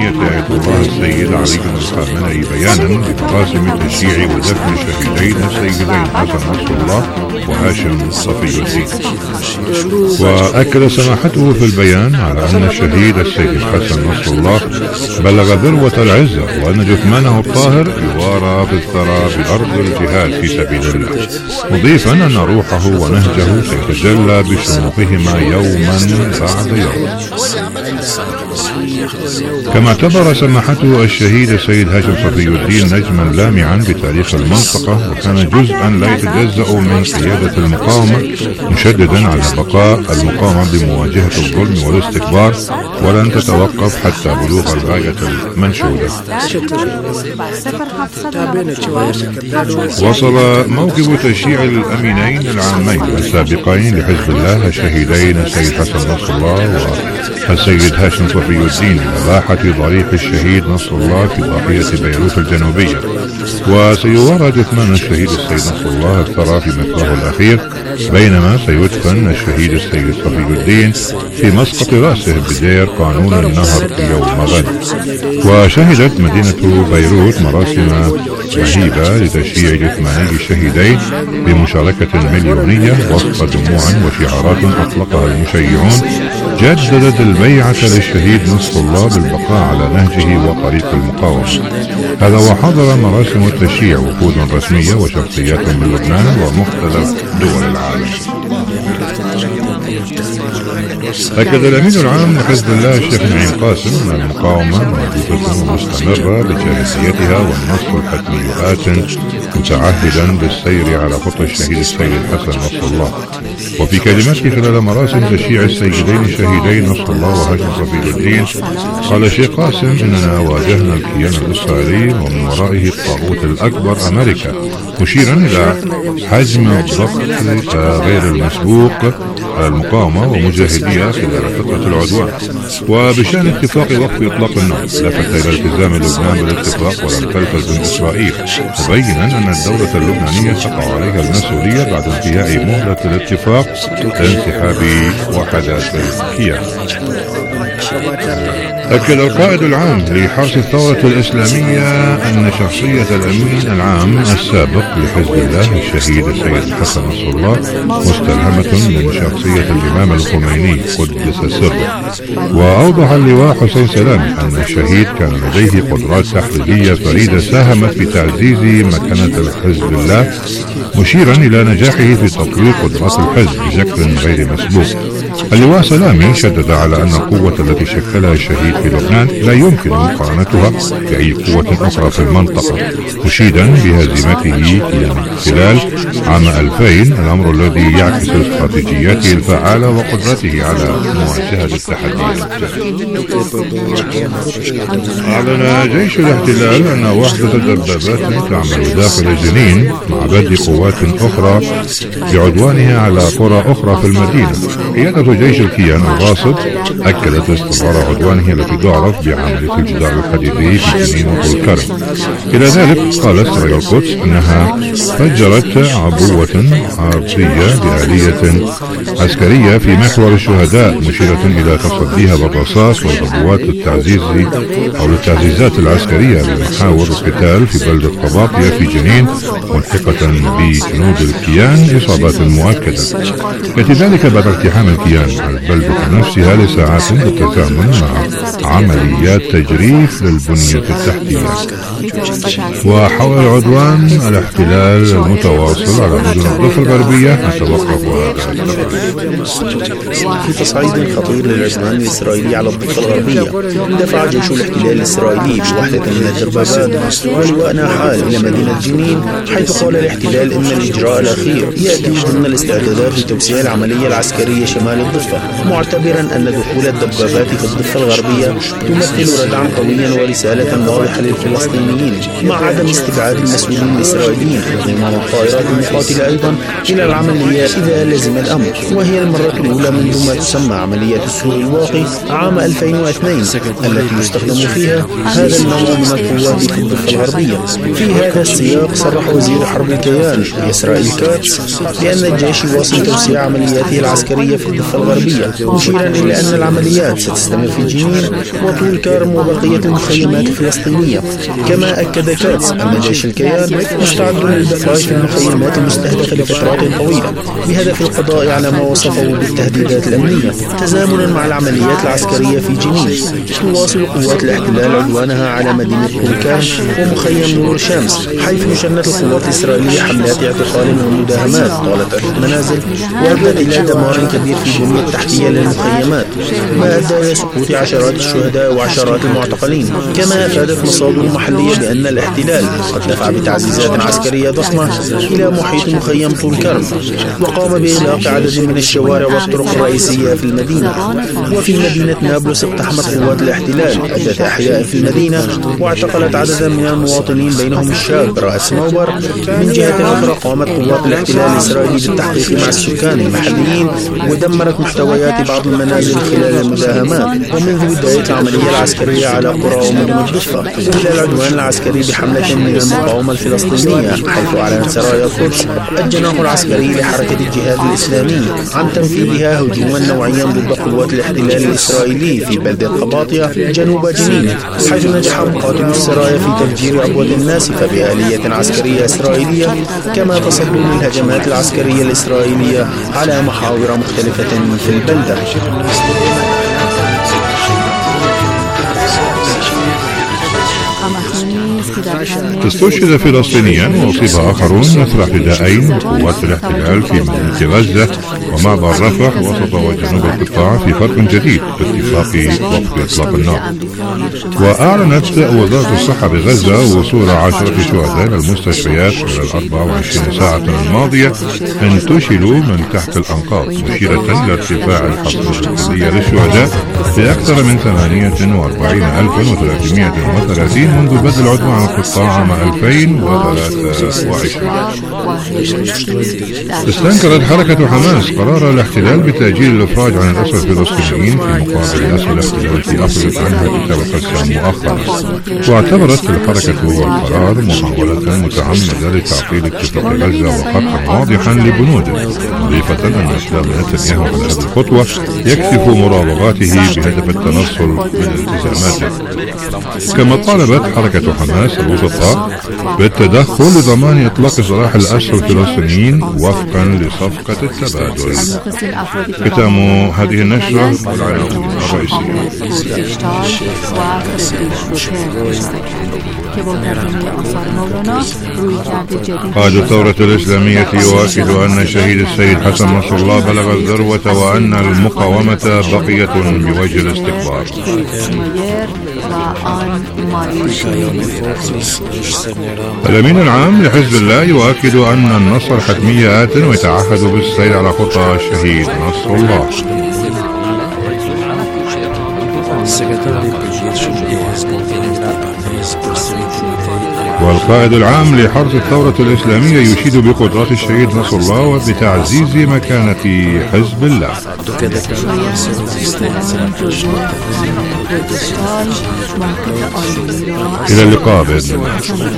آية الله السيد علي بن الخامنئي بيانا بمراسم تشييع ودفن الشهيدين السيدين حسن نصر الله وهاشم صفي الدين. وأكد سماحته في البيان على أن الشهيد السيد حسن نصر الله بلغ ذروة العزة، وأن جثمانه الطاهر يوارى في الثرى بأرض الجهاد في سبيل الله، مضيفا أن روحه ونهجه سيتجلى بشموخهما يوما بعد يوم. كما اعتبر سماحته الشهيد السيد هاشم صفي الدين نجما لامعا بتاريخ المنطقة، وكان جزءا لا يتجزأ من قيادة المقاومة، مشددا على بقاء المقاومة بمواجهة الظلم والاستكبار ولن تتوقف حتى بلوغ الغاية المنشودة. وصل موكب تشييع الأمينين العامين السابقين لحزب الله الشهيدين السيد حسن نصر الله والسيد هاشم صفي الدين إباحة ضريح الشهيد نصر الله في ضاحية بيروت الجنوبية، وسيوارى جثمان الشهيد السيد نصر الله الثرى في مثواه الأخير، بينما سيدفن الشهيد السيد صفي الدين في مسقط رأسه بدير قانون النهر يوم غد. وشهدت مدينة بيروت مراسم مهيبة لتشييع جثماني الشهيدين بمشاركة مليونية وسط دموع وشعارات أطلقها المشيعون جددت البيعة للشهيد نصر الله بالبقاء على نهجه وطريق المقاومة. هذا وحضر مراسم التشييع وفود رسمية وشخصيات من لبنان ومختلف دول العالم. أكد الأمين العام لحزب الله الشيخ نعيم قاسم أن المقاومة موجودة ومستمرة بجاهزيتها والنصر الحتمي آت، متعهدا بالسير على خطى الشهيد السيد حسن نصر الله. وفي كلمته خلال مراسم تشييع السيدين الشهيدين نصر الله وهاشم صفي الدين، قال الشيخ قاسم إننا واجهنا الكيان الإسرائيلي ومن ورائه الطاغوت الأكبر أمريكا، مشيرا إلى حجم الضغط غير المسبوق على المقاومة ومجاهديها خلال فترة العدوان. وبشأن اتفاق وقف إطلاق النار لفت إلى التزام لبنان بالاتفاق ولم تلتزم إسرائيل، مبينا أن الدولة اللبنانية تقع عليها المسؤولية بعد انتهاء مهلة الاتفاق لانسحاب وحدات الكيان. أكد القائد العام لحرس الثورة الإسلامية أن شخصية الأمين العام السابق لحزب الله الشهيد السيد حسن نصر الله مستلهمة من شخصية الإمام الخميني قدس سره. وأوضح اللواء حسين سلامي أن الشهيد كان لديه قدرات تحريرية فريدة ساهمت في تعزيز مكانة حزب الله، مشيرا إلى نجاحه في تطوير قدرات الحزب بشكل غير مسبوق. اللواء سلامي شدد على أن القوة التي شكلها الشهيد في لبنان لا يمكن مقارنتها بأي قوة أخرى في المنطقة، مشيدا بهزيمته خلال عام 2000، الأمر الذي يعكس استراتيجيته الفعالة وقدرته على مواجهة التحديات. أعلن جيش الاحتلال أن وحدة دبابات تعمل داخل جنين مع بدء قوات أخرى بعدوانها على قرى أخرى في المدينة. قيادة جيش الكيان الراصد أكدت استمرار عدوانه التي تعرف بعملية الجدار الحديدي في جنين وطول كرم. إلى ذلك قالت سرايا القدس أنها فجرت عبوة أرضية بآلية عسكرية في محور الشهداء، مشيرة إلى تصديها بالرصاص والعبوات التعزيزات العسكرية بمحاور القتال في بلدة قباطية في جنين، ملحقة بجنود الكيان إصابات مؤكدة. يأتي ذلك بعد اقتحام الكيان البلدة نفسها لساعات بالتزامن مع عمليات تجريف للبنية التحتية. وحول العدوان الاحتلال المتواصل على مدن الضفة الغربية نتوقف هذا. في تصعيد خطير للعدوان الإسرائيلي على الضفة الغربية، دفع جيش الاحتلال الإسرائيلي بوحدة من الدبابات ولواء ناحال إلى مدينة جنين، حيث قال الاحتلال إن الإجراء الأخير يأتي ضمن الاستعدادات لتوسيع العملية العسكرية شمال الضفة، معتبرا أن دخول الدبابات في الضفة الغربية تمثل ردعا قويا ورسالة واضحة للفلسطينيين، مع عدم استبعاد المسؤولين الإسرائيليين وضمان الطائرات المقاتلة أيضا إلى العملية إذا لزم الأمر. وهي المرة الأولى منذ ما تسمى عملية السور الواقي عام 2002 التي يستخدم فيها هذا النوع من القوات في الضفة الغربية. في هذا السياق صرح وزير حرب الكيان إسرائيل كاتس بأن الجيش يواصل توسيع عملياته العسكرية في الضفة الضفة الغربية، مشيرا إلى أن العمليات ستستمر في جنين وطول كرم وبقية المخيمات الفلسطينية. كما أكد كاتس أن جيش الكيان مستعد للبقاء في المخيمات المستهدفة لفترات طويلة بهدف القضاء على ما وصفه بالتهديدات الأمنية. تزامنا مع العمليات العسكرية في جنين، تواصل قوات الاحتلال عدوانها على مدينة طولكان ومخيم نور الشمس، حيث شنت القوات الإسرائيلية حملات اعتقال ومداهمات طالت عدة منازل وأدت إلى دمار كبير في البنية التحتية للمخيمات، ما أدى إلى سقوط عشرات الشهداء وعشرات المعتقلين. كما أفادت مصادر محلية بأن الاحتلال قد دفع بتعزيزات عسكرية ضخمة إلى محيط مخيم طول كرم، وقام بإغلاق عدد من الشوارع والطرق الرئيسية في المدينة. وفي مدينة نابلس اقتحمت قوات الاحتلال عدة أحياء في المدينة واعتقلت عددا من المواطنين بينهم الشاب رأس موبر. من جهة أخرى قامت قوات الاحتلال الإسرائيلي بالتحقيق مع السكان المحليين ودمرت محتويات بعض المنازل خلال المداهمات. ومنذ بداية العملية العسكرية على قرى ومدن الضفة إلى العدوان العسكري بحملة من المقاومة الفلسطينية، حيث أعلنت سرايا القدس الجناح العسكري لحركة الجهاد الإسلامي عن تنفيذها هجوما نوعيا ضد قوات الاحتلال الإسرائيلي في بلدة قباطية جنوب جنين، حيث نجح مقاتلو السرايا في تفجير أبواب ناسفة بآلية عسكرية إسرائيلية، كما تصدوا للهجمات العسكرية الإسرائيلية على محاور مختلفة في البلدة. استشهد فلسطينيا وأصيب آخرون أثر اعتداءين قوات الاحتلال في مدينة غزة ومعبر رفح وسط وجنوب القطاع في فرق جديد باتفاق وقف إطلاق النار. وأعلنت وزارة الصحة بغزة وصول 10 شهداء إلى المستشفيات خلال 24 ساعة الماضية انتشلوا من تحت الأنقاض، مشيرة إلى ارتفاع الحصيلة الكلية للشهداء بأكثر من 48,330 منذ بدء العدوان على القطاع عام 2023. استنكرت حركة حماس قرار الاحتلال بتأجيل الإفراج عن الأسرى الفلسطينيين في مقابل أسر الاحتلال التي أفرجت عنها كتاب القسام مؤخرا. واعتبرت الحركة القرار محاولة متعمدة لتعطيل اتفاق غزة وخطا واضحا لبنوده، مضيفة أن إسلام نتنياهو على هذه الخطوة يكشف مراوغاته بهدف التنصل من التزاماته. كما طالبت حركة حماس الوسطاء بالتدخل لضمان إطلاق سراح الأسرى الفلسطينيين وفقا لصفقة التبادل. ختام هذه النشرة والعناوين الرئيسية. قائد الثورة الإسلامية يؤكد أن الشهيد السيد حسن نصر الله بلغ الذروة وأن المقاومة بقية بوجه الاستكبار. الأمين العام لحزب الله يؤكد أن النصر حتمي آت ويتعهد بالسير على خطى الشهيد نصر الله. والقائد العام لحرس الثورة الإسلامية يشيد بقدرات الشهيد نصر الله وبتعزيز مكانة حزب الله. إلى اللقاء بإذن الله.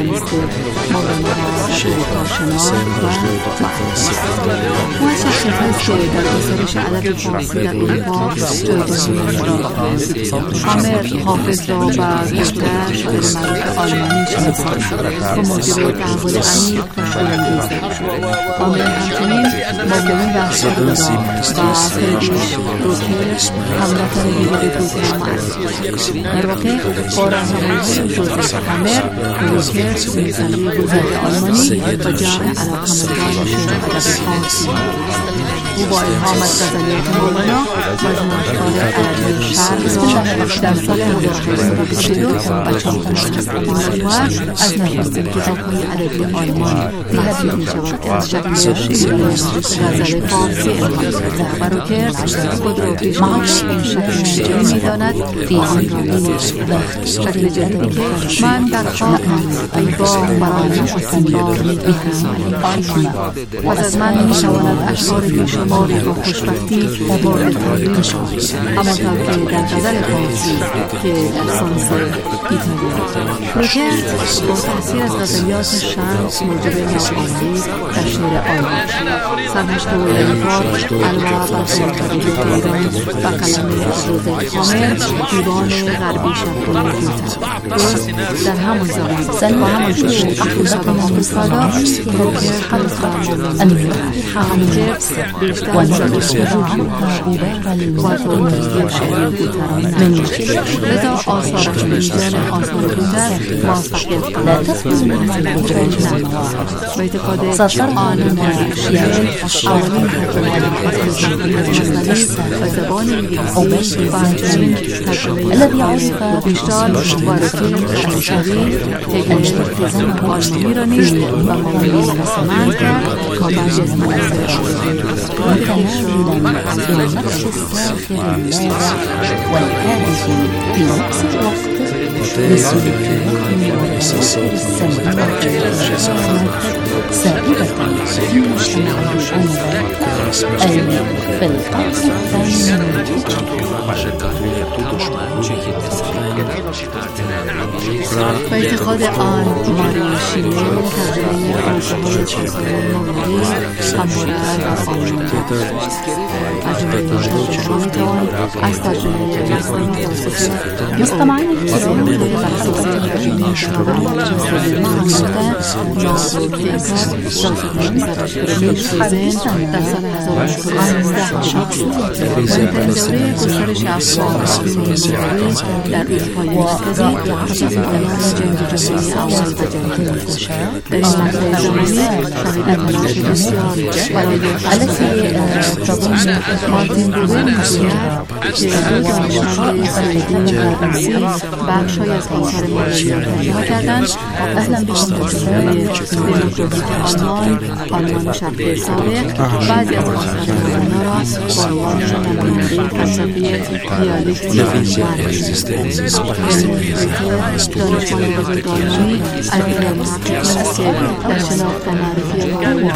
با مدیر تحول امیر عامر همچنین مبلغی بخشیدار و فردیش روکر هموطن دیگر توسعه مؤسسه در واقع با راهنمایی جوزف همر روکر نویسنده گذشته آلمانی و جمع علاقه‌مندان شعر ادب فارسی. او با الهام از غزلیات مولانا و از ناشکار عربی شرق در سال 1922 و 1992 از نخستین کتاب‌های ادبی آلمان محسوب می‌شود که از شکل‌های شعر غزل فارسی رهبر روکر خود را پیش‌نهاد این شکل جدید می‌داند که آن را بینید. شکل جدیدی که من در خواهم ای بام برای استنبار می‌دهم آلمان پس از من می‌شواند اشعار بیشماری با خوشبختی مورد تحریم شد، اما تا که در غزل فارسی که در سانس ایتالیا روکر با تأثیر از غزلیات شمس موجب ناآمیزی در شعر آیین سرنوشت ولایت‌وار الوا بر سلطنت ایران و قلم افروز کامل دیوان غربی شب‌های دیوتر درست در همون زمان با همون شعر افروزات مستادا روکر خلصان همون جبس بیشتر از با توضیح شعر دیوتران منیشی لذا آثارش میزان آثار دیوتر موفقیت و اعتقاد آن شیعه اولین و زبان انگلیسی و همچنین تجربه بیشتر وارثی فرانسوی تکنیک آلمانی را نیز و مقابلی رسمند کرد تا بر جسم با اعتقاد آن ماری شیله تجربه آلزهای چیزهای نوری همبارد و آلمان از جمله نشانتان از تجربه رسمی فلسفه مستمعین الكرام بحثات تجربه در سال 1915 شخصیت مهمترین دوره گسترش افکار در اروپای مرکزی پس از پایان جنگ جهانی اول و جنگ نفت در این مقطع زمانی شهید تلاش بسیار برای مارتین بوبر میگوید که دو دانشمند سوئدی و فرانسوی بخش‌هایی از آثار مارکس را ترجمه کردند اصلا به تجربه دموکراتیک آلمان شرقی سابق بعضی از آثار آنها را با عنوان نماینده فلسفه دیالکتیک دانشمند بزرگ آلمانی البرت محقق در شناخت و معرفی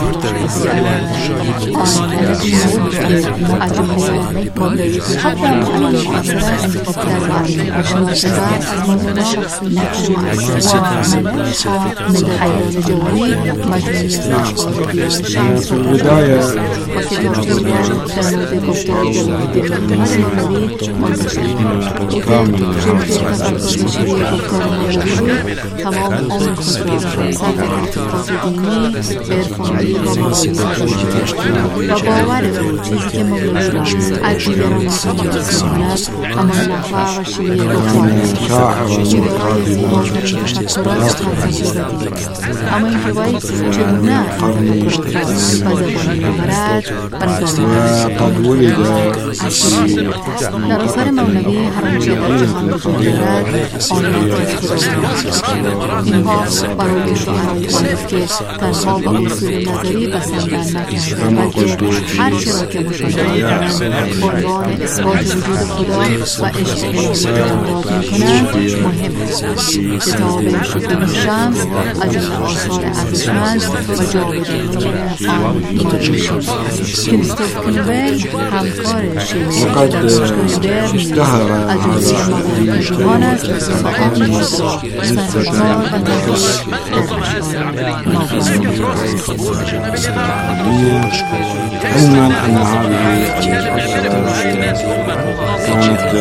آن از جمله مدرک حتی آن معاصر در قرن اشناسزد از منطقه نقش معاصر من حیات جوانی مجموعی اشخاص دیار شمس و کتاب دیگر در مورد گفتار دیپلمات نوری منتشر تمام عمر خود را صرف تحقیقات دینی، عرفانی و مقابله و باور بود چیزی که مبلغ را از دیگران متمایز می‌کند همان نحو و شیوه گفتار شیوه‌های مختلف تفکرات فلسفی و دیگر اما این روایت چگونه از این تفکرات و زبان مبارد و نظام در آثار مولوی هر جهان جهان وجود دارد اینها برای شعرهای عارف که تنها با اصول نظری بسندن نکردند بلکه هر چه را که مشاهده کنند عنوان اثبات وجود خدا و عشق امداد میکنند مهم است. کتاب شکوه شمس از جمله آثار ارزشمند و جاودانه آن کریستوف کلوبل همکار شیمی در دانشگاه برن از جمله مقاله جهان است و آن موضوع سرکار و تحقیق علما أن هذه كانت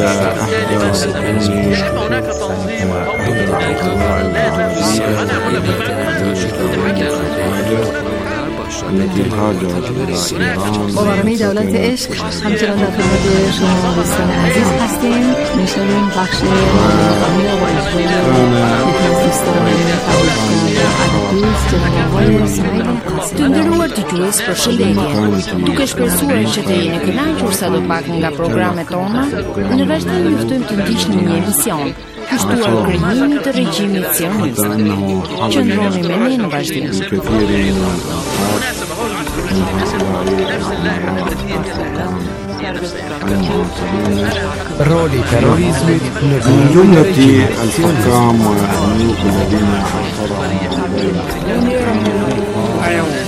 با برنامه دولت عشق همچنان در خدمت شما دوستان عزیز هستیم. میشنویم بخش مقامی و اجرای یکی از دوستان Të nderuar dëgjues, përshëndetje. Duke shpresuar që të jeni kënaqur sa do pak nga programet tona, në vazhdim juftojmë të ndiqni një emision kushtuar krijimit të regjimit sionist. Qëndroni me ne në vazhdim. Roli terrorizmit në جملة الحكام والملوك الذين حصرهم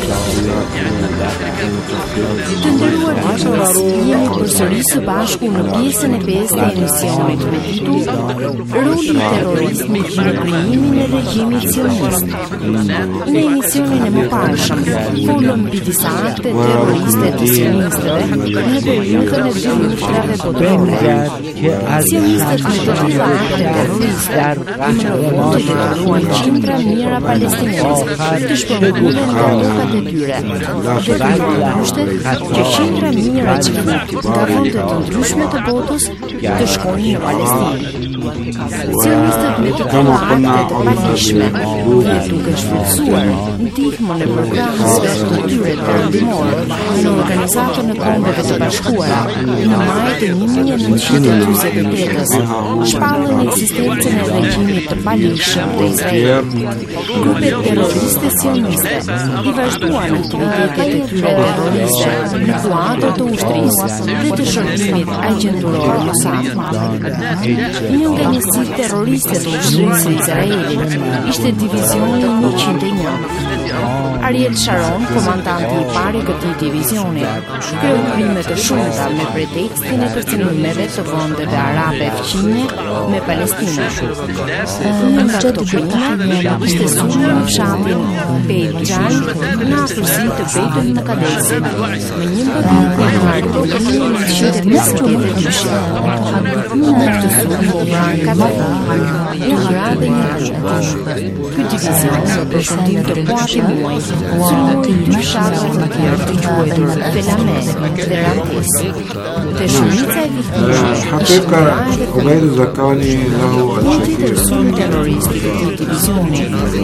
Të nderuar dëgjues, jemi përsëri së bashku në pjesën e 5 të emisionit me titull Roli terrorist në krijimin e regjimit sionist. Në emisionin e mëparshëm, folëm mbi disa akte terroriste të sionistëve në periudhën e dy luftrave botërore. Sionistët në të tilla akte terroriste të detruan qindra mijëra palestineze të shpërngulen nga tokat e tyre. Kushtet që qindra mijëra civilit nga vende të ndryshme të botës të shkojnë në Palestinë. Sionistët me të tilla akte të paligjshme dhe duke shfrytzuar ndihmën e programeve të tyre perëndimore në Organizatën e Kombeve të Bashkuara në maj të 1948-s, shpallën ekzistencën e regjimit të paligjshëm të Izraelit. Grupet terroriste sioniste i vazhduan aktivitetet e tyre terroriste në kuadër të ushtrisë dhe të shërbimit agjenturor Mossad. Një nga njësitë terroriste të ushtrisë së Izraelit ishte divizioni 101. Ariel Sharon, komandanti i parë i këtij divizioni, kreu krime të shumta me pretekstin e kërcënimeve të vendeve arabe fqinje me Palestinën. Një nga këto krime ishte sulmi në fshatin Beit Jal në afërsi të Beitul Maqdesit me një mbëdhje të tokën në 1972. Në këtë sulm u vranë 4 një hara dhe një kushte. Ky divizion në përfundim të 4 muaj sulmoi 2 shatra të tjerë të quajtur Felame dhe Ramtes. Te shumica e viktimave حقيقة عبيد الزكاني له الكثير terroristi të këtij divisioni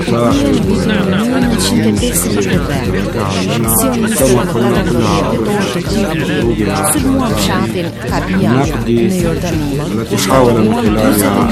sulmuan fshatin Kabia në Jordani, التي حاول من خلالها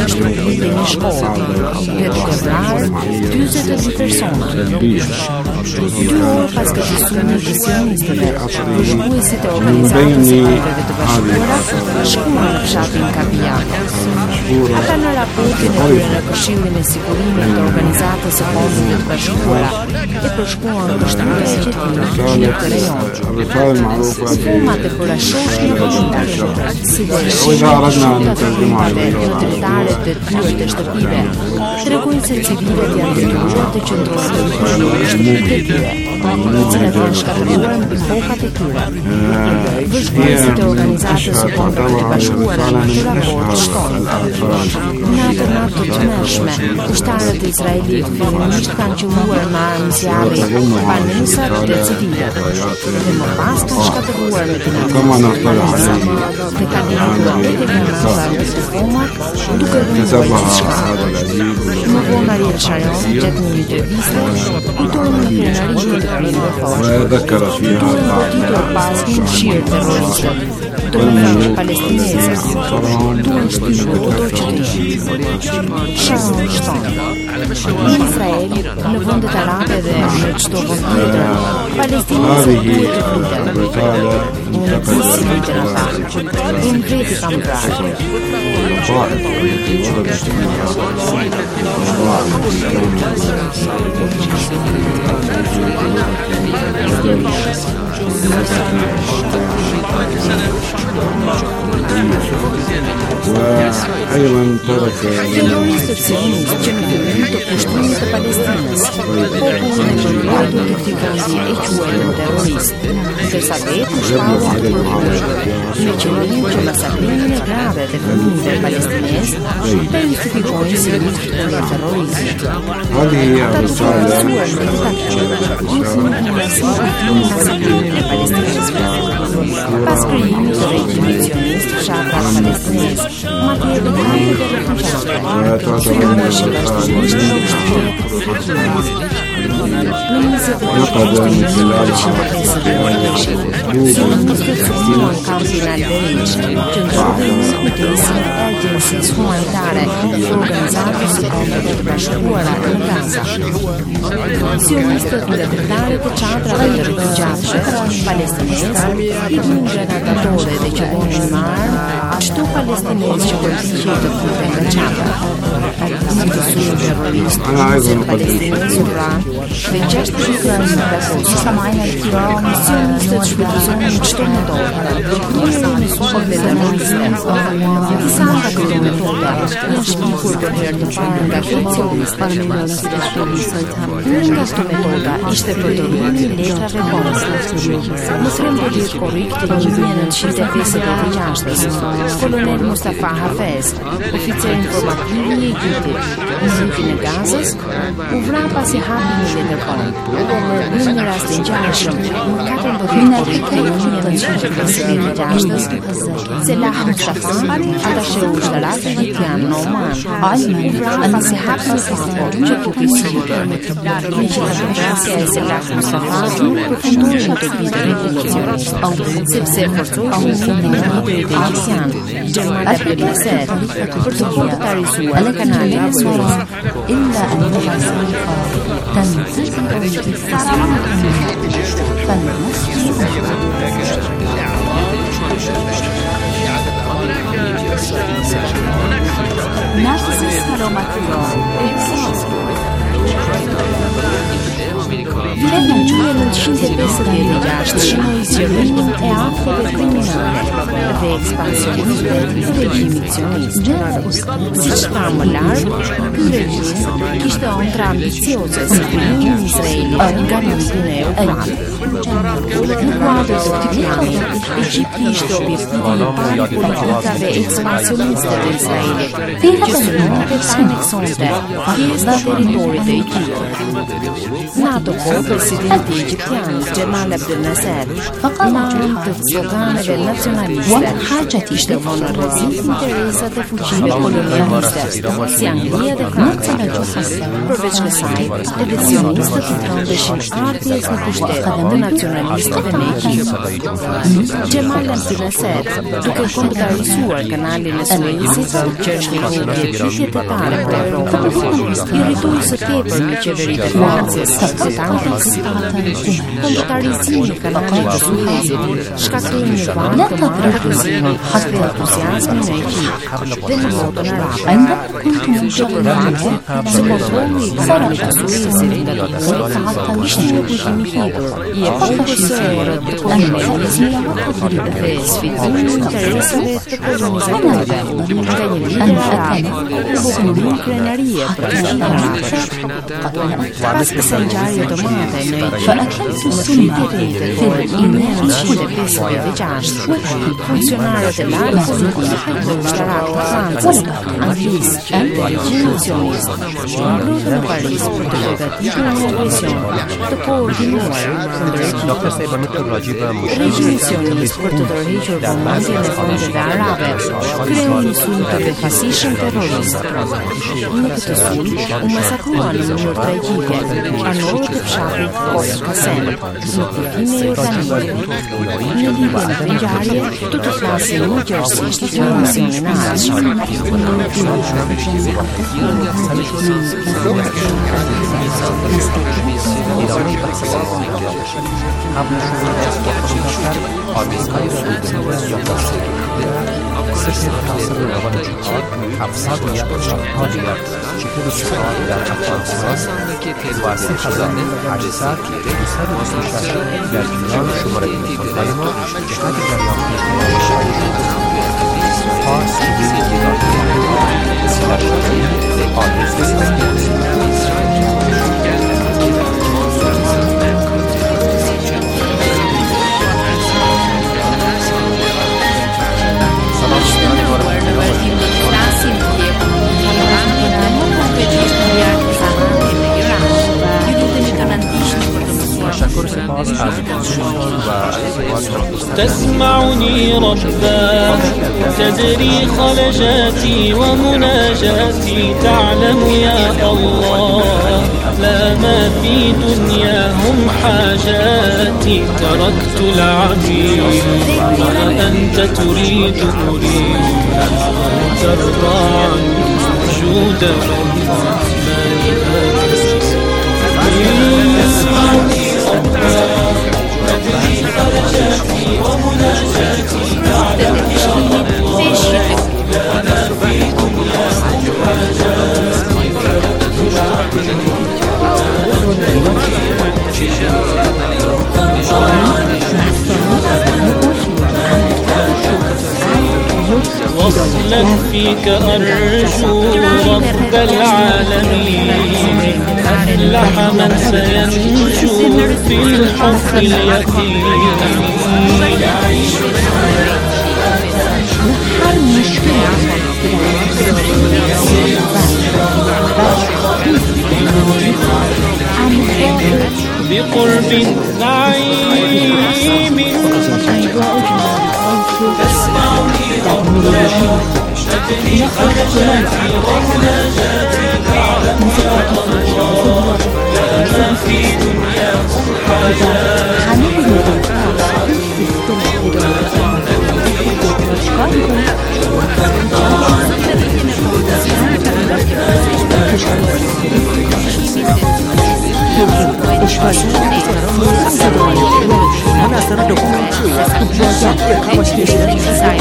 dhe duke vrarë 42 persona. 2 orë pas këtij sulmi të sionistëve, bashkuesit e organizatës së Kombeve të Bashkuara shkuan në fshatin Kabia. Ata në raportin e tyre në Këshillin e Sigurimit të Organizatës së Kombeve të Bashkuara e përshkruan kështime e qëtimit të rejon. الرسالة المعروفة Format e përashosht në vëllëndare, si dhe وإذا أردنا أن shqimet e نترجمها në dritaret të tyre të shtëpive, tregojnë se civilet janë detyruar të qëndrojnë në shtëpitë e tyre, të cilat janë shkatëruar mbi fokat e tyre. Vëzhguesit e Organizatës së Kombeve të Bashkuara në këtë raport shtojnë: në atë natë të tmerrshme, ushtarët e Izraelit fillimisht kanë qelluar me armë zjarri banesat dhe civilët, dhe më pas kanë shkatëruar me كما نطلع banesat عليه dhe kanë hequr edhe granata dhe bomat, duke كتبها rënduar هذا الأديب Më vonë Ariel Sharon, gjatë një interviste, kujtonë në krenarinë të krimeve fortë. وذكر فيها Titur pas një shirë terroriste, do të thënë palestineze, duhen shtypur këto qytete. Sharon shton: në Izrael, në vendet arabe dhe në çdo vend tjetër, palestinezët duhet të fluten. الرسالة Unë të në tha, unë veti kam vrarë. وأيضا ترك Terroristët sionistë që në vend të pushtimit të Palestinës, popullin e përmbajtur të këtij vendi e quajtën terrorist, ndërsa vetë shpallën të përmbajtur me qëllim që masakrimin e grave të fëmijëve palestinezë të justifikojnë si luftë kundër terrorizmit. هذه هي Ata të الرسالة masakrimin e palestinezëve. Pas krijimit të regjimit sionist, fshatrat palestinezë madje edhe grupet e refugjatëve filluan shqiptarimisht në ushtrit. Në 24 shtator 1952, sionistët sulmuan kampin Al-Bereich, që ndrodhej në kujdesin e agjencisë humanitare të Organizatës së Kombeve të Bashkuara në Gaza. Sionistët nga dritaret e çadrave të refugjatëve palestinezë i dhunë granatatore dhe që vonin me armë çdo palestinez që përpiqej të futen nga çadra. Në të sulm terrorist, palestinezë u vranë Dhe 6 shqiptarë në misioni ishte të shpëtizonin çdo mendore. Njëri me suport veteraniste. Disa nga këto metoda janë shpikur për herë të parë nga funksionistë. Një nga këto metoda ishte përdorimi i letrave bonuse. Në 13 korrik të 1956, kolonel Mustafa Hafez, oficer informativ i Egjiptit, në rrugën e Gazës, u vra pasi hapi një letërbonë. Në rast të ngjashëm, në 14 korrik të 1956, Selah Mustafa, atashe ushtarak egiptian në Oman, u vra pasi hapi një pasport që publisite. Megjithatë, e Selah Mustafa nuk përfundoi në të vitë revolucionist, sepse forcoi në liderit egiptian, Xhemal Abdel Nasser, për të kontratarisuar kanalin e Suez. إلا أن الوظيفة تنتهي بالانتصار نفس سلامتی را احساس Vjen në 1956 shënoi zgjerimin e akteve kriminale dhe ekspansioniste të regjimit sionist. Siç thamë më larg, ky regjim kishte ëndra ambicioze si krimi i Izraelit nga lindjen e Eufrat. Në kuadër të këtij plani, Egjipti ishte objektivi i politikave ekspansioniste të Izraelit, që synonte të aneksonte pjesë të territorit të Egjiptit. Në ato kohë, presidenti egjiptian Xhemal Abdel Nasser, në anë të sloganeve nacionaliste, ishte vënë në rrezik interesat e fuqive kolonialiste, si Anglia dhe Franca. Përveç kësaj, edhe sionistët i trondeshin ardhjes në pushtet të nacionalistëve në Egjipt. Xhemal Abdel Nasser, duke kontratarisuar kanalin e Suezit, që është një rrugë dietare për Europën, irritoi së tepër me qeveritë e Francës dhe të Anglisë. Kontratarizimi i kanalit të Suezit shkaktoi një vend të marrëdhënies dhe entuziazmi në Egjipt dhe në botën arabe. Se kontrolli i kanalit të Suezit nga Egipti ishte një kujtim i hapur i epokës së erë të kolonializmit dhe sfidimi i interesave të kolonizatorëve. Nga një lider arab, bukurin krenarie për të arabe. Pas kësaj ngjarje të madhe فأكلت السم funzionare dell'area dello Starat Francës, Anglisë dhe regjimi sionist mbrojtën në Paris për të përgatitur një agresion të koordinuar kundër Egjiptit. Regjimi sionist për të tërhequr vëmendjen e vendeve arabe krijoi një sulm të befasishëm terrorist. Në këtë sulm u masakruan në mënyrë tragjike banorët e fshatit Port Qasim, në kufimin e Jordanit. Në lidhje me këtë ngjarje, do të flasim më gjerësisht për misionin e ardhshëm. تسمعني رباه تدري خلجاتي ومناجاتي تعلم يا الله لا ما في دنياهم حاجاتي تركت العبيد وأنت تريد ترضى عني وجودا تسمعني رباه تدري خلجاتي ومناجاتي تعلم يا الله لا في دنياهم حاجاتي تركت العبيد فيك أرجو رب العالمين أفلح من سينجو في الحب اليقين بقرب النعيم تسمعني ربنا شكري خرجاتي ومناجاتي تعلم يا الله لا ما في دنياكم حاجاتي Muna sanar da kuma cewa za iya kama shirye-shiryen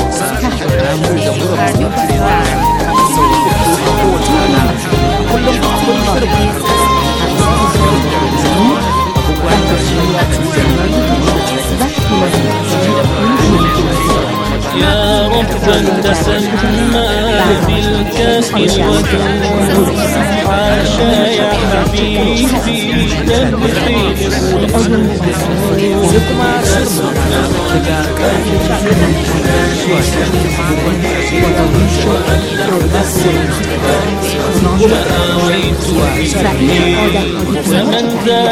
يا رب تسمى بالكاس الودود حاشا يا حبيبي تبحيل ومن ذا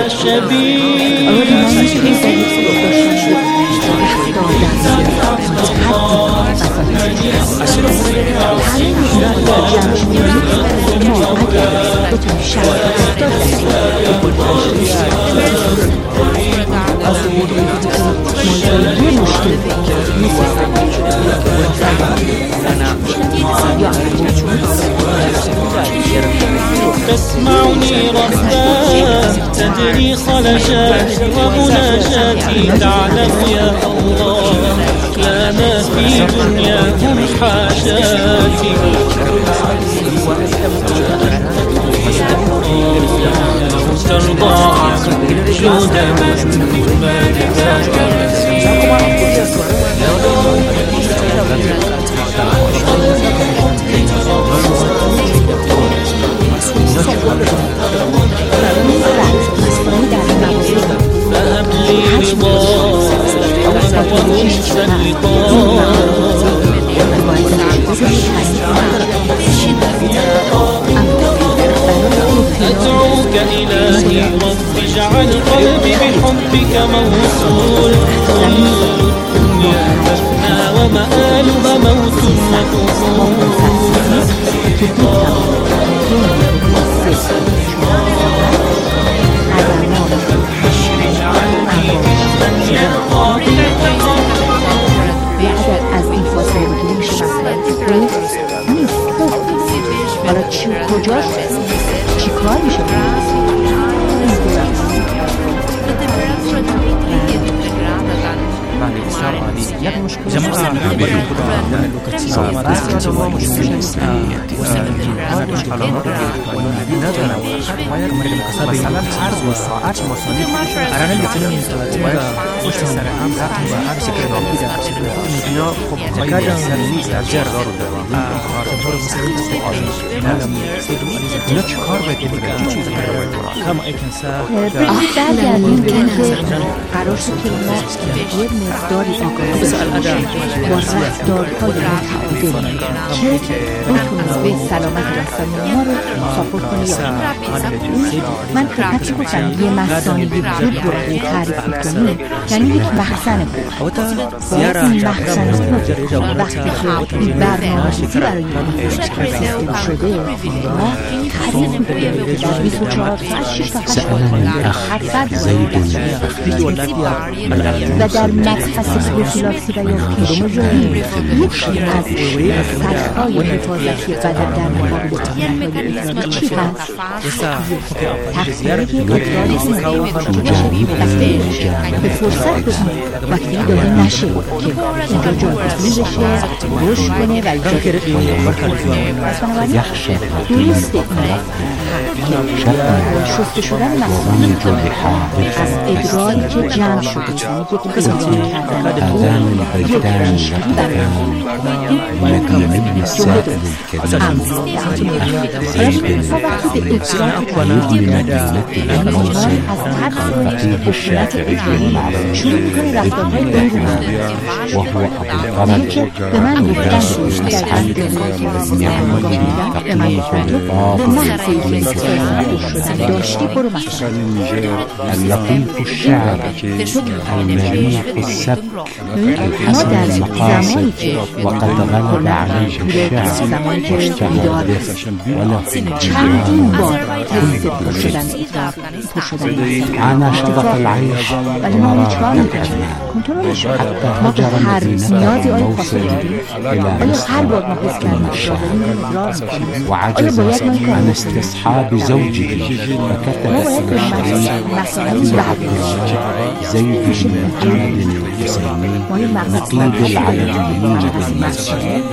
تسمعني ربا تدري خلجاتي ومناجاتي تعلم يا الله لا ما في دنياهم حاجاتي ترضى جودا مما فهب لي رضا وانسى أدعوك إلهي رب اجعل قلبي بحبك موصول الدنيا تفنى ومآلها موت از این فاصله بگیری میشه مسئله نیست. حالا کجاست؟ چی کار میشه؟ قرار شد که ما یه مقداری آگاهی با رفتارهای متعادل که بتونست به سلامت رسانی ما رو ساپورت کنه یا من خدمتی گفتم یه مخزانی بود رو تعریف کنیم یعنی یک مخزن بود باید این مخزن بود وقتی که برنامه‌ریزی برای این سیستم شده ما تعریف میکنیم در 24 ساعت 6 تا 8 و در مبحث پروفیلاکسی و یا پیشگیری یکی از سطح‌های حفاظتی بدن در مقابل بیماری‌های ادراری چی هست؟ تخلیه ادرار وقتی به فرصت بدیم وقتی داره نشه که اینجا جاگزین بشه رشد کنه و ایجاد کنه. پس بنابراین درسته شسته شدن مسئله از ادراری که جمع شده یک قسمتی کردن یک پیشگیری برای مديني السائل الكريم وقتی به ادراک مدينته الموصل الفقيه الشافعي المعروف شروع میکنه رفتارهای بیرون وهو أبو الفرج به من گفتن أسعد نعمه فقيه الرضا داشتی برو مثلا اللطيف الشعر المليح السبك الحسن المقاصد وقد غلب عليه الشعر واشتهر به وله چندین بار حس پر شدن عانى شظف العيش ومرار الأجمال حتى هجر مدينته الموصل إلى مصر وعجز عن استصحاب زوجه فكتب إلى الشريف عبد الله زيد بن محمد الحسيني نقيب العلويين بالمسجد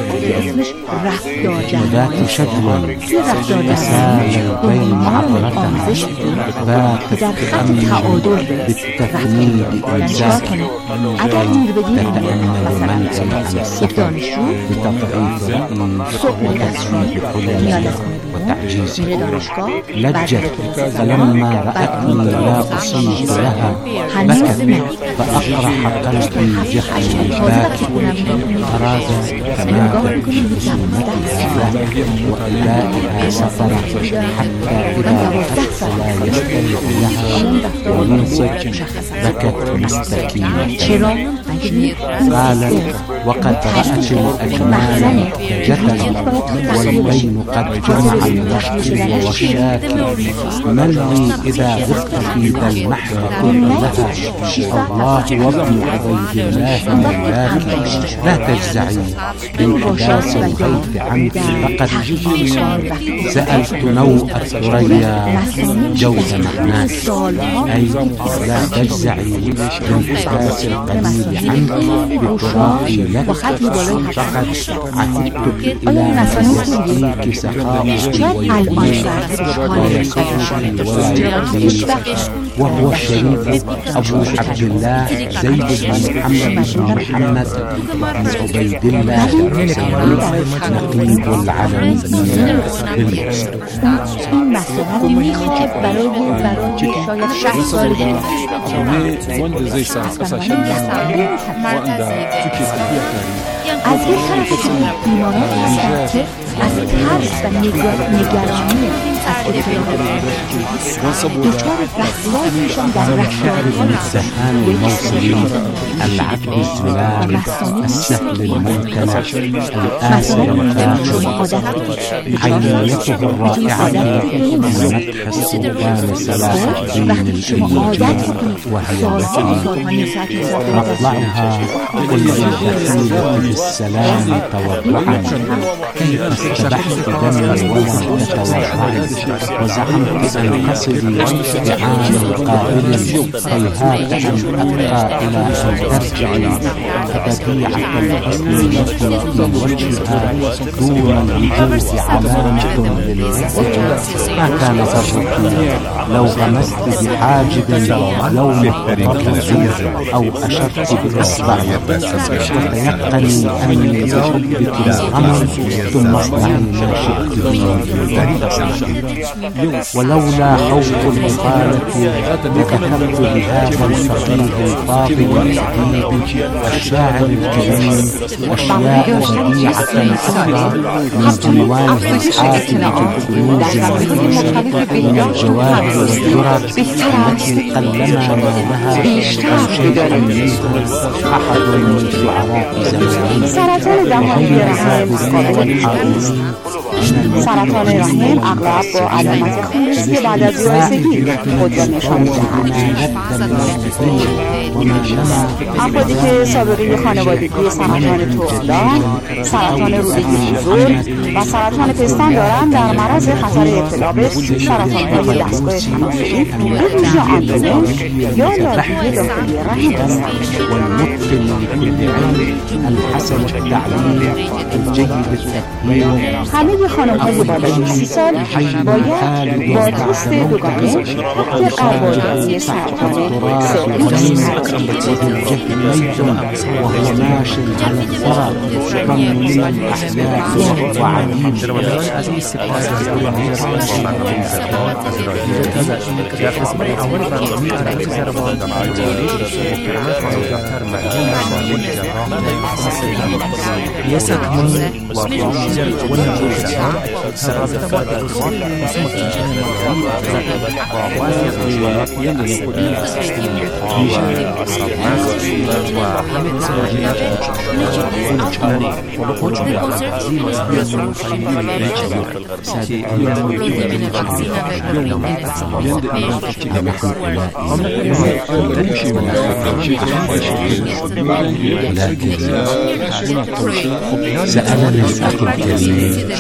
وذات شجوى تساءل بين عبرتها باتت تأمل بالتفنيد إمساكا تتأمل منزل عن السفر بتضعيف رأي وتسويب حلمها وتعجيز لجت فلما رأتني لا أصيب لها بكت فأقرح قلبي جحش الباكي أراد كمال خصومتها وإلائها سفر حتى إذا رأت لا يستريح لها وينصت بكت مستكينة قالت وقد رأت الأجمال جدلا والبين قد جمع المشكل والشاكي من لي إذا غبت في ذا المحر قل لها الله وابن عبيد الله مولاك لا تجزعي بانحداث الخيط عنك فقد سألت نوء الثريا جوز معناك أي لا تجزعي بانحداث القليل عنك بفراقي لك فقد عهدتك إلى يسقيك سخائك وهو الشريف أبو عبد الله زيد بن محمد بن عبيد الله نقيب العالمين بالمصر. این مسئله میخواد برای شاید 60 سال از یک طرف بیماران هستند که از ترس و نگرانی از دچار وسواسشان در رفتارهای الموصلين العبد الزلال السهل الممتنع الآسر الفاخر عينيته الرائعة ومدح السلطان صلاح الدين الأيوبي وهي التي مطلعها كل الدخيل بالسلام تورعا كيف استبحت دمي ولم تتورعي وزعمت أن قصدي استعان القائل هيهات أن أبقى إلى أن ترجعي فبديعة الحسن التي في وجهها دون الوجود علامة للوجه ما كان ضرك لو غمست بحاجب لو مقترب أو أشرت بإصبعي وتيقني أني بحبك الأمر ثم اصنعي ما شئت ولولا خوف الإطالة لكتبت بهذا الفقيه الفاضل الأديب الشاعر الكريم أشياء بديعة أخرى من ديوان الإسعاف الكنوز من الجواهر والدرر التي قلما نالها أو شيئا منها أحد من شعراء زمانه وغير ذلك والحائزين سرطان رحم اغلب با علامت خونریزی بعد از زایندگی خود را نشان می‌دهد. افرادی که سابقه خانوادگی سرطان تخمدان، سرطان رودگی بزرگ و سرطان پستان دارند در معرض خطر ابتلا به سرطان‌های دستگاه تناسلی بویژه آندرومن یا لاروی داخلی رحم هستند. والمتقن لكل علم الحسن التعليم الجيد التفهيم همه خانم‌های بالای 30 سال باید با تست دوگانه طبق قربالگری سرطان سرطانی وهو ماش على الثرى ضمن من الأحزاب وعليم سألني الأخ الكريم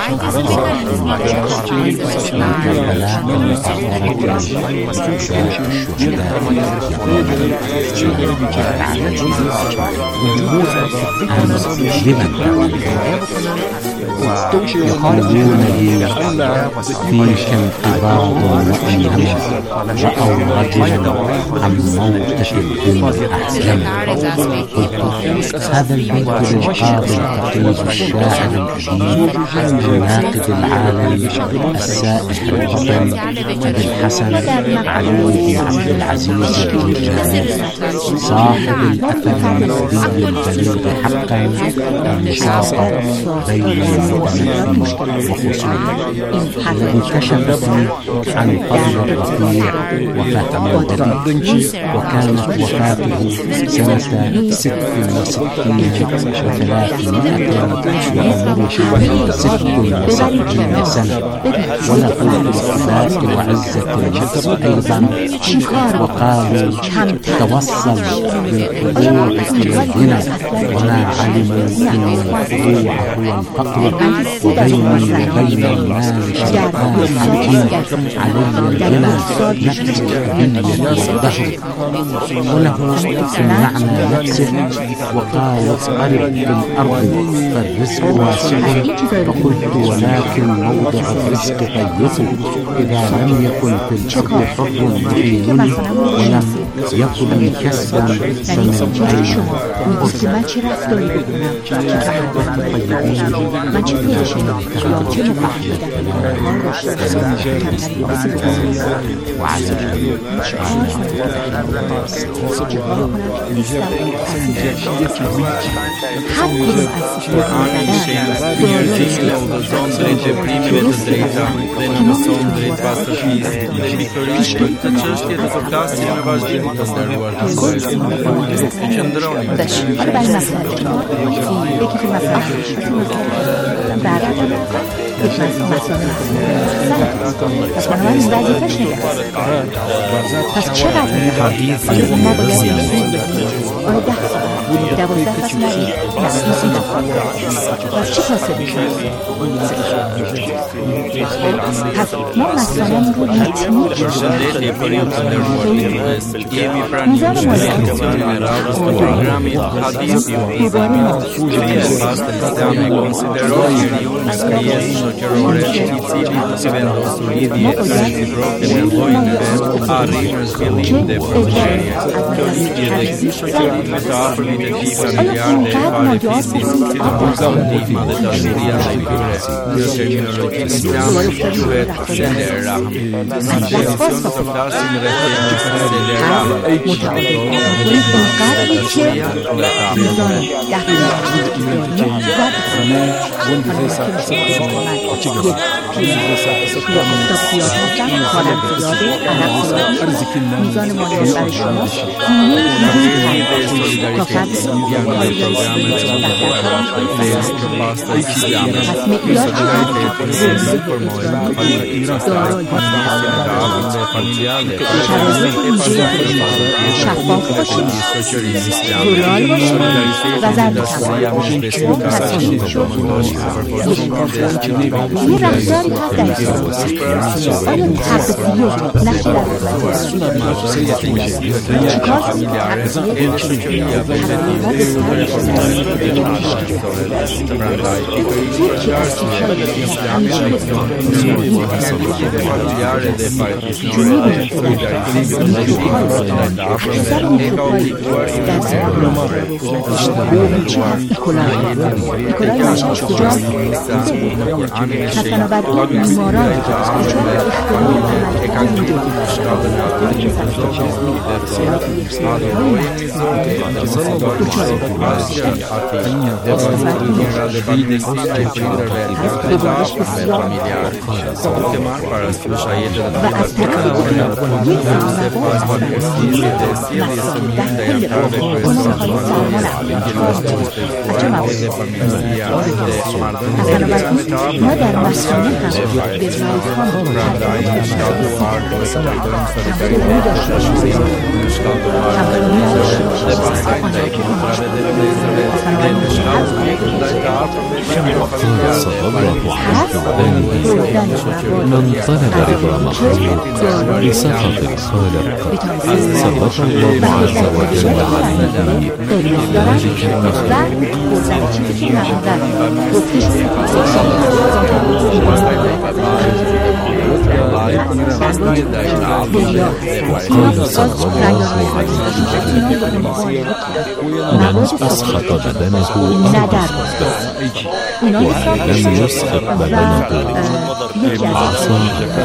يقولون لي فيك انقباض وإنما رأوا رجلا عن موتة الدنيا أحزن. هذا البيت للقاضي الخطيب الشاعر الأديب الناقد العالم السائح الوطن أبي الحسن علي بن عبد العزيز الرجال صاحب الأثر النسبي البليغ حقا النشاط بين المتنبي وخصومه الذي كشف عن فضل الرفيع وفهمه الدقيق وكانت وفاته سنة 66 و300 وعمره 66 سنة وله الصلاة وعزة النفس أيضا. وقالوا توصل بالخضوع إلى الغنى وما علموا أن الخضوع هو الفقر وبيني وبين المال شيطان حكيم علي الغنى نفس الدنيا والدهر وله في المعنى نفسه. وقالوا اقترب بالأرض فالرزق واسع فقلت ولكن موضع الرزق ضيق إذا لم يكن في الأرض حر معينني ولم يكن كسبا فمن أين Dhe primeve të drejta dhe në mëson drejt pastërtisë dhe pikërisht këtë çështje të përplasin në vazhdim të nderuar të shkojnë. Qëndroni. پس بنابراین وظیفه‌ش نگرد. پس چقدر ما باید آره 10 سال 12 فصل نرید پس چی حاصل میشه؟ پس ما مثلا رو ریتمی Përshëndetje për ju të nderuar dëgjues. Jemi pranë një emision me radhës të programit Hadith ju Islamit. Pastor Islami konsideron njeriu në krijesë shoqërore i cili të vendosur lidhje reciproke nevojën e vet, arrin zhvillim dhe progresje. Kjo lidhje dhe ky shoqëri me të afërmit e tij familjarë dhe pare fizik, si të përsa ndihma dhe dashuria ndaj tyre. Në terminologjinë islame quhet Seler-Rahm. Emision të flasim rreth temës Seler-Rahm. شفاف باشید، زلال باشید و ضرب کمال تصمیم شد. یه رفتاری هست در اسلام. آیا تغذیه نقشی در چیکار کنید؟ ما در مسئله من طلب رضا مخلوق بسخط الخالق سخط الله عز وجل عليه بذلك المخلوق. قال صلى الله عليه وسلم: من أسخط بدنه لم يسخط بدنه عصا.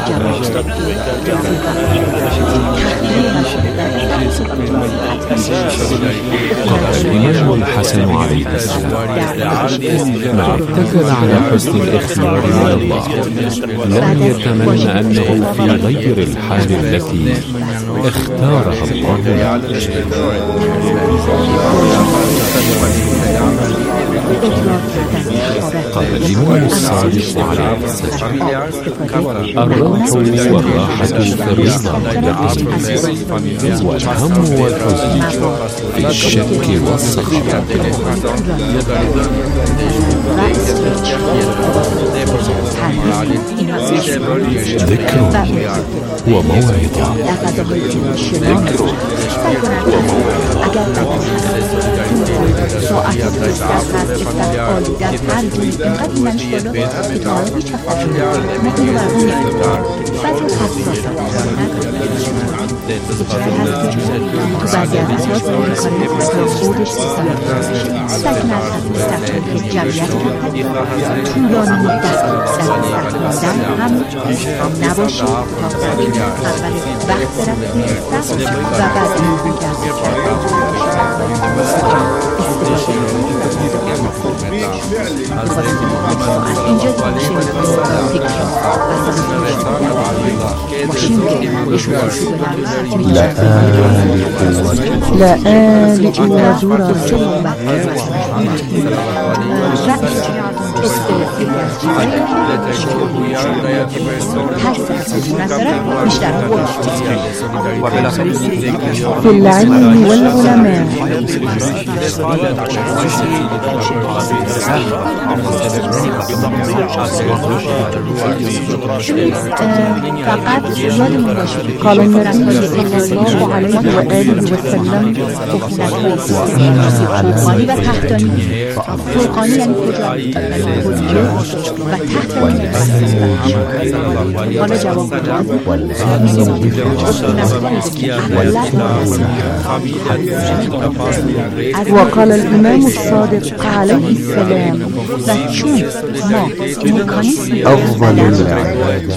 قال الإمام الحسن عليه السلام: من اتكل على حسن الاختيار على الله لم يتمنى أنه في غير الحال التي اختارها الله له. قال الإمام الصادق عليه السلام: الروح والراحة في الرضا بالقسم، والهم والحزن في الشك والسخط. ذكر وموعظة، ذكر لآلئ وزرا في العلم والعلماء. فقط یادمون باشه قال النبي صلی الله علیه و آله و سلم فوقانی و تحتانی. فوقانی یعنی کجا؟ و تحتانی حالا جواب وقال الإمام الصادق عليه السلام: چون ما مکانیسم أفضل العبادة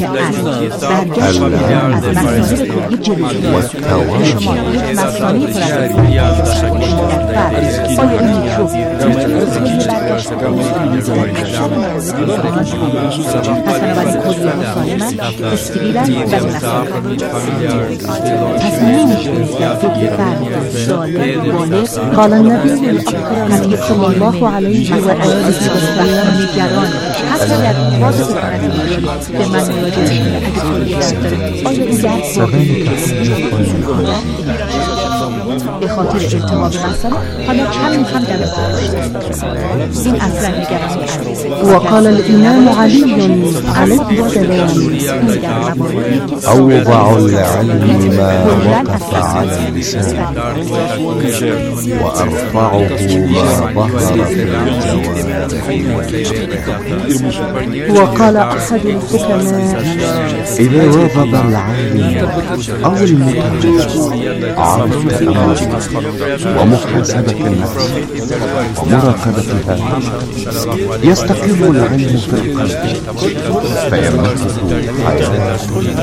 از مسائل کلی جلوه شما مسائل آیا این یک رو قال النبي الأكرم صلى الله عليه وآله وسلم نگران حتی در واسط به من به خاطر التهاب مسئله حالا کمی هم در این اصلا نگرانی است. وقال الإمام علي عليه السلام أوضع العلم ما وقف على اللسان وأرفعه ما ظهر في الجوارح. وقال أحد الحكماء إذا واظب العالم أو المتعلم عرفت أمره ومحاسبة النفس ومراقبتها يستقيم العلم في القلب فيملكه حياة.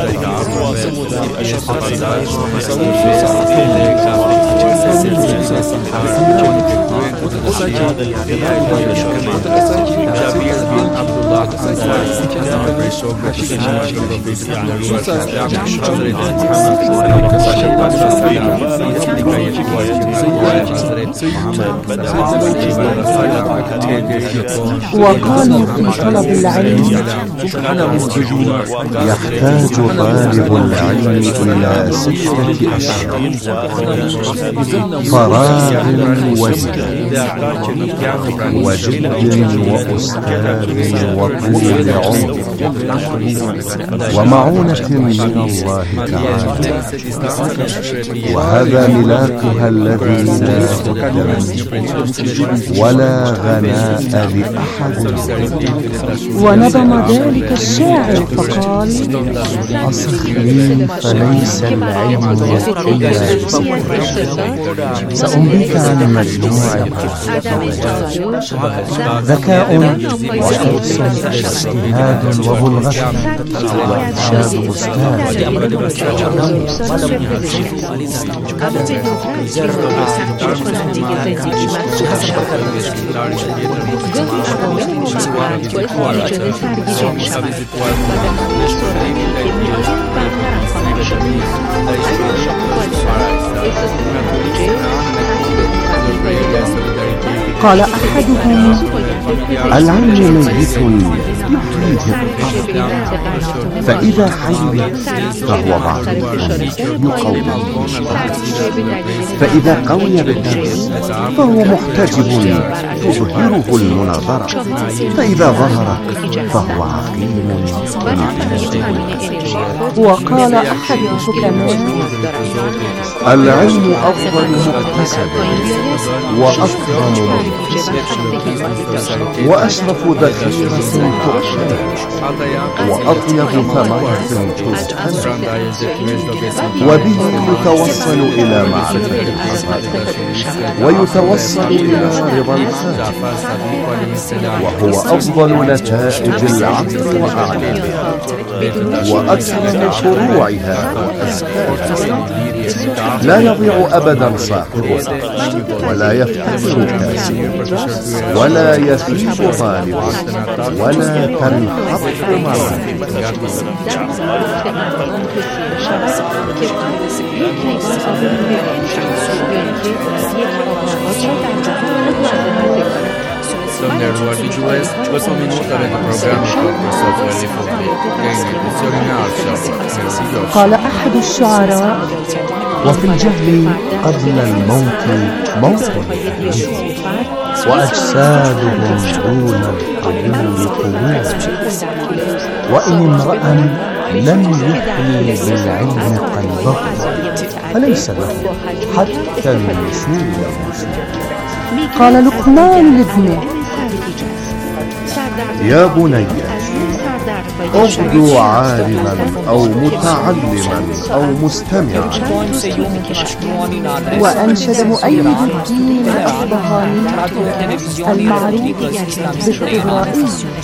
وقالوا في طلب العلم يحتاج طالب العلم إلى 6 أشياء: فراغ وزن وجد وأستاذ وطول عمر ومعونة من الله تعالى، وهذا ملاكها الذي لا بد منه ولا غناء لأحد. ونظم ذلك الشاعر فقال: أصخني فليس العلم إلا سأنبيك عن مجموعة: ذكاء وحرص واجتهاد وبلغة وإرشاد أستاذ. قال أحدهم: العلم ميت يحييه الطبع، فإذا حي فهو ضعيف يقوي، فإذا قوي بالدرس فهو محتجب تظهره المناظرة، فإذا ظهر فهو عقيم. وقال أحد الحكماء: العلم أفضل مكتسب وأكرم مكتسب وأشرف ذخيرة تحشى وأطيب ثمرة تزهد، وبه يتوصل إلى معرفة الحق ويتوصل إلى رضا الخالق، وهو أفضل نتائج العقل وأعلاه وأكرم فروعها وأزكاها. لا يضيع أبدا صاحبه ولا يفتقر كاسب ولا يفيد طالب ولا تنحط مراتب. قال أحد الشعراء: وفي الجهل قبل الموت موت، وأجسادهم دون القبول قبول، وإن امرأ لم يحيي بالعلم قلبه فليس له حتى الوصول. قال لقمان لابنه: يا بني أبدو عالما أو متعلما أو مستمعا. وأنشد مؤيد الدين الأصبهاني المعروف بالطبرائي: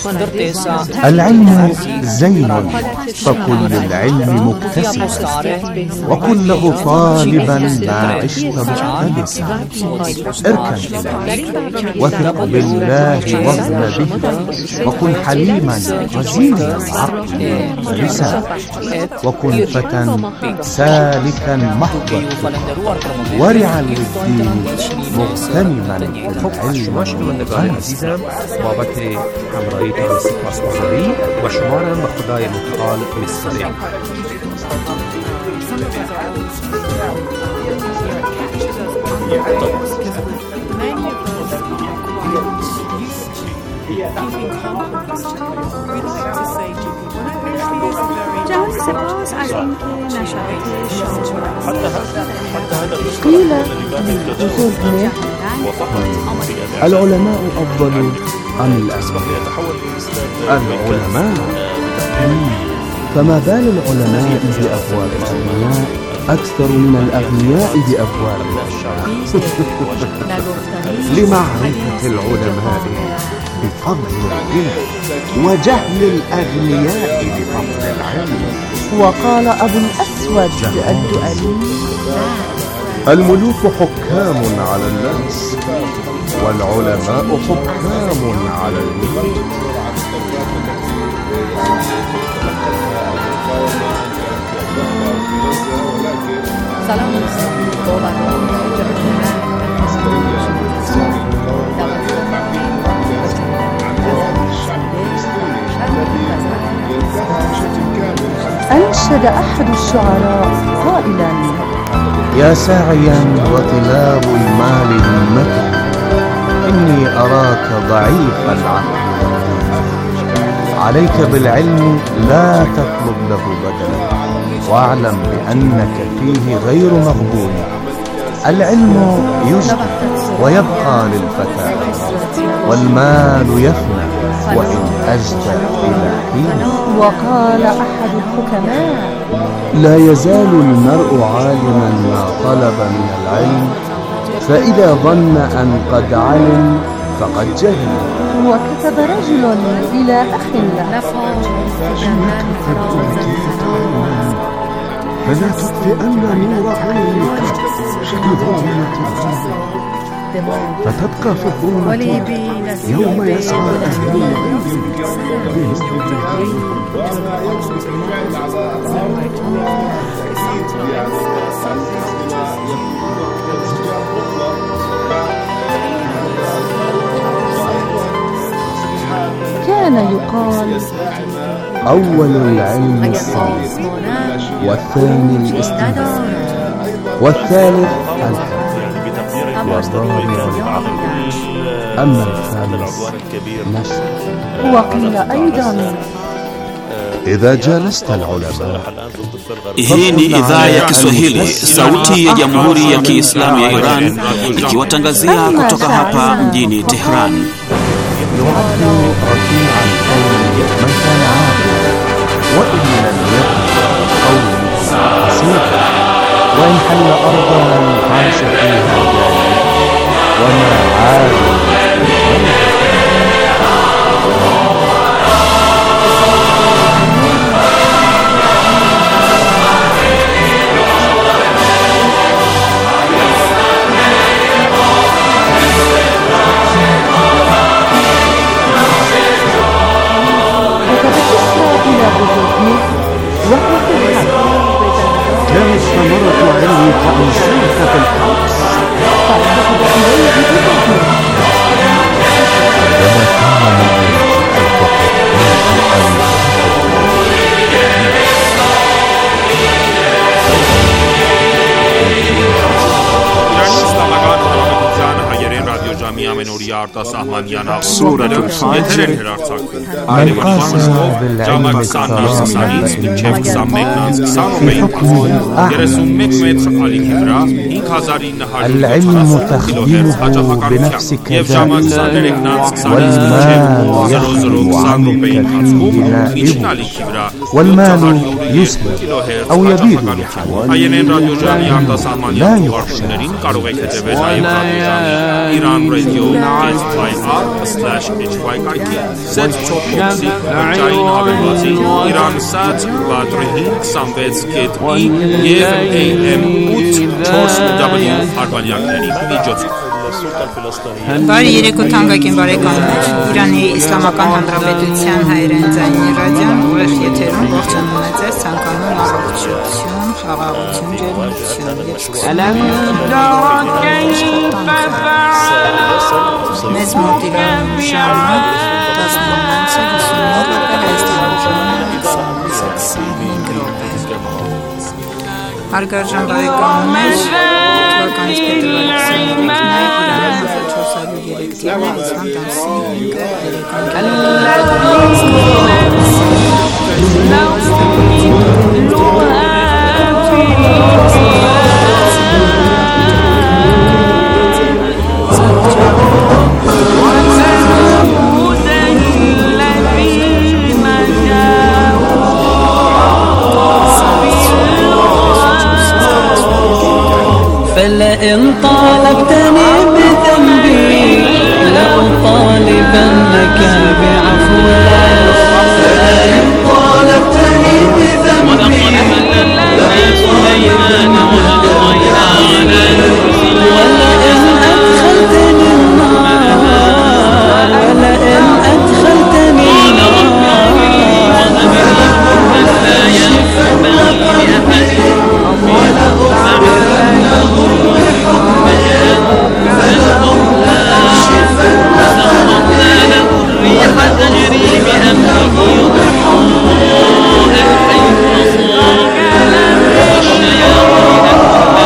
العلم زين فكل العلم مكتسبا، وكله طالبا ما عشت مقتبسا. اركن إليه وثق بالله واغن به، وكن حليما رزينا العقل مفلسا، وكن فتى سالكا محضا ورعا للدين مغتنما بالعلم عزیزم بابت همراهیتان سپاسگزاری و شما را به خدای متعال می‌سپاریم. جهان سپاس از اینکه نشرات شما قیل لبزرگ العلماء أفضل أم الأغنياء؟ العلماء. فما بال العلماء بأبواب الأغنياء أكثر من الأغنياء بأبواب العشاق. لمعرفة العلماء بفضل الغنى، وجهل الأغنياء بفضل العلم. وقال أبو الأسود الدؤلي: الملوك حكام على الناس، والعلماء حكام على الملوك. أنشد أحد الشعراء قائلا: يا ساعيا وطلاب المال همتك، إني أراك ضعيف العقل، عليك بالعلم لا تطلب له بدلا، واعلم بأنك فيه غير مغبون. العلم يجدي ويبقى للفتى، والمال يفنى وإن أجدى إلى حين. وقال أحد الحكماء: لا يزال المرء عالما ما طلب من العلم، فإذا ظن أن قد علم فقد جهل. وكتب رجل إلى أخ له: فلا تطفئن نور عينك بظلمة الظلم، فتبقى في الظلمة يوم يسعى أهل العلم كان يقال: أول العلم الصبر، والثاني الاستنباط، والثالث الحفظ، والرابع العقل، أما الخامس نشر. وقيل أيضا: إذا جالست العلماء. Hii ni idhaa ya Kiswahili, sauti ya Jamhuri ya Kiislamu ya Iran, ikiwatangazia kutoka hapa mjini Tehran. وإن حل أرضا عاش فيها وما عاد. كانت ثمرة علمك أن شرك في الحبس، فأخذ إليه بفضله. عندما كان رادیو جامعه نوریا արտասահմանյան հաղորդումները եթեր են հեռարձակվում։ Ժամը 20:20-ից մինչև 21:20 31 մետր ալիքի վրա 5940 կիլոհերց հաճախականությամբ եւ ժամը 23:20-ից մինչև 00:20 րոպեի ընթացքում միջին ալիքի վրա 800 կիլոհերց հաճախականությամբ հայերեն ռադիոժամի արտասահմանյան ուղարկումներին կարող եք հետևել նաև ռադիոժամի Iran Radio /IR/HYKK Set Top-Box-ի վճարին հավելվածի Iran-Sat Badr-5 26.E եւ AM 840W արբանյակների միջոցով Բարի երեկո թանկագին բարեկամներ, Իրանի Իսլամական Հանրապետության հայերեն ձայնի ռադիոն ուղիղ եթերում ողջունում է ձեզ, ցանկանում առողջություն, խաղաղություն, ջերմություն եւ սկսում մեծ մոտ Իրանում ժամը 19:29 Հայաստանում ժամը 20:25 Հարգարժան բարեկամներ, թվականից փետրվարի 23-ն է Իրանում 1403 թվականի Իսլամ ամսի 5 فلئن طالبتني بذنبي لأطالبنك بعفوك فلئن طالبتني بذنبي ولئن أدخلتني النار ولئن أدخلتني النار لا ينفعني أحد تجري بأمره يضحون حيث صار والشياطين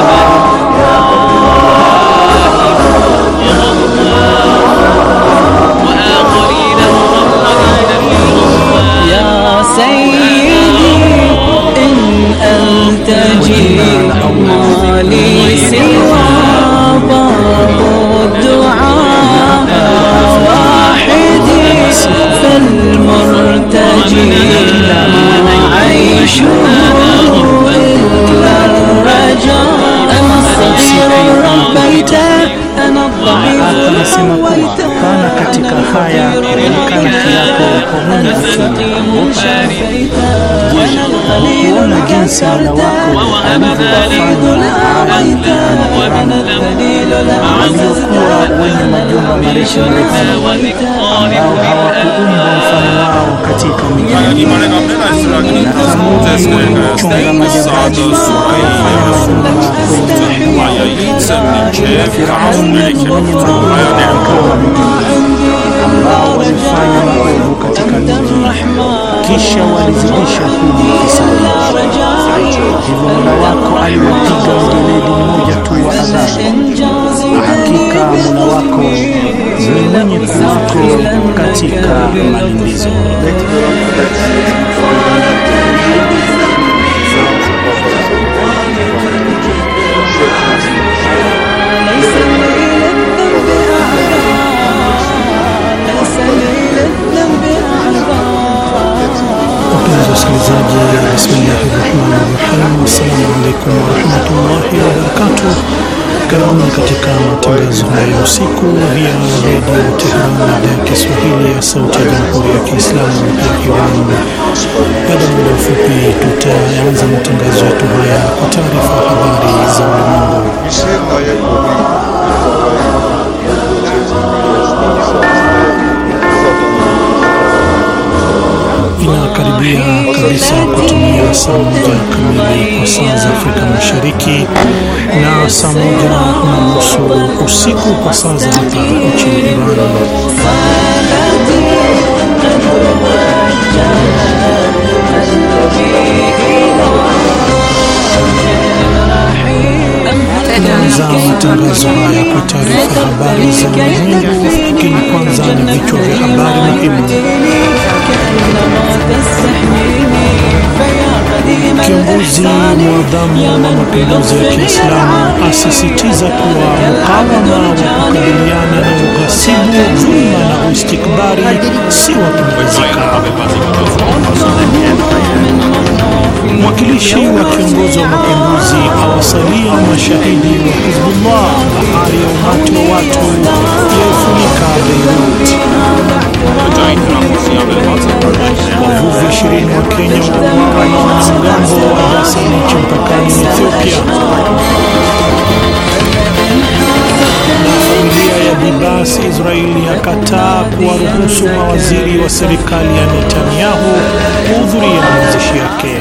وآخرين مقرنين يا سيدي إن ألتجي ما لي سوى باب الدعاء فالمرتجي لا عيش إلا الرجاء أنا الصغير ربيته أنا الضعيف رويته kana katika haya kana kiapo kwa mwenye kuona jinsi Mola wako waliokuwa wenye majumba marefu ambao hawakuumba mfano wao katika miji chunga majabali ambao walifanya maovu katika miji kisha walizidisha humo fisadi. Hivyo Mola wako aliwapiga mjeledi mmoja tu wa adhabu. Hakika Mola wako ni mwenye kuwako katika malimbizo. Wasikilizaji, bismillahirrahmanirrahim. Assalamu alaikum warahmatullahi wabarakatuh. Karibuni katika matangazo haya usiku ya Radio Tehran, idhaa ya Kiswahili ya sauti ya Jamhuri ya Kiislamu ya Iran. Baada ya muda mfupi tutaanza matangazo yetu haya kwa taarifa habari za ulimwengu. Inakaribia kabisa kutumia saa 1 kamili kwa saa za Afrika Mashariki na saa 1:30 usiku kwa saa za hapa nchini Iran. Tunaanza matangazo haya kwa taarifa habari za ulimwengu, lakini kwanza ni vichwa vya habari muhimu. Kiongozi mwadhamu wa mapinduzi ya Kiislamu asisitiza kuwa mukawama wa kukabiliana na ughasibu, dhulma na istikbari si wa kumalizika. Mwakilishi wa kiongozi wa mapinduzi awasalia mashahidi wa Hizbullah bahari ya umati wa watu yafunika Beirut. Wavuvi 20 wa Kenya wauawa na wanamgambo wa Dasanich mpakani Ethiopia. Na familia ya Bibas Israeli yakataa kuwaruhusu mawaziri wa serikali ya Netanyahu kuhudhuria mazishi yake.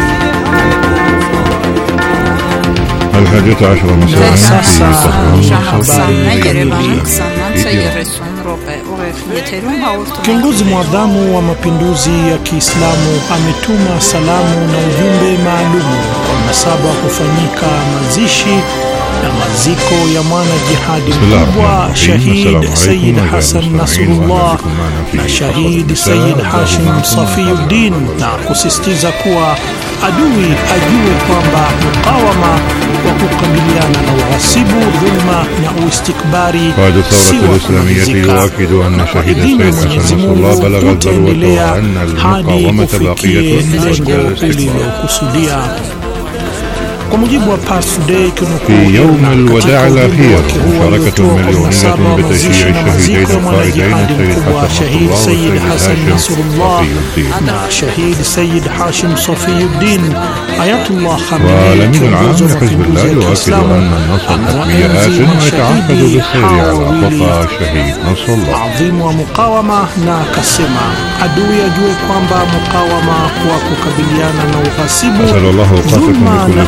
الحادية عشر مساء في Kiongozi mwadhamu wa mapinduzi ya Kiislamu ametuma salamu na ujumbe maalumu kwa mnasaba kufanyika mazishi na maziko ya mwana jihadi mkubwa Shahid Sayyid Hassan Nasrullah na Shahid Sayyid Hashim Safiyuddin, na kusisitiza kuwa adui ajue kwamba mukawama wa kukabiliana na ughasibu, dhulma na uistikbari قائد الثورة الإسلامية يؤكد أن شهيد السيد حسن نصر الله بلغ الذروة وأن المقاومة باقية kusudia. Kwa mujibu wa Pars Today, في يوم الوداع الأخير مشاركة مليونية بتشييع الشهيدين القائدين السيد حسن نصر الله والسيد شهيد سيد هاشم صفي الدين آيات الله خامنئي. والأمين العام لحزب الله يؤكد أن النصر الحتمي آت ويتعهد بالسير على خطى شهيد نصر الله. عظيم ومقاومة na kasema adui ajue kwamba mukawama kwa kukabiliana na ughasibu, أسأل الله أوقاتكم بكل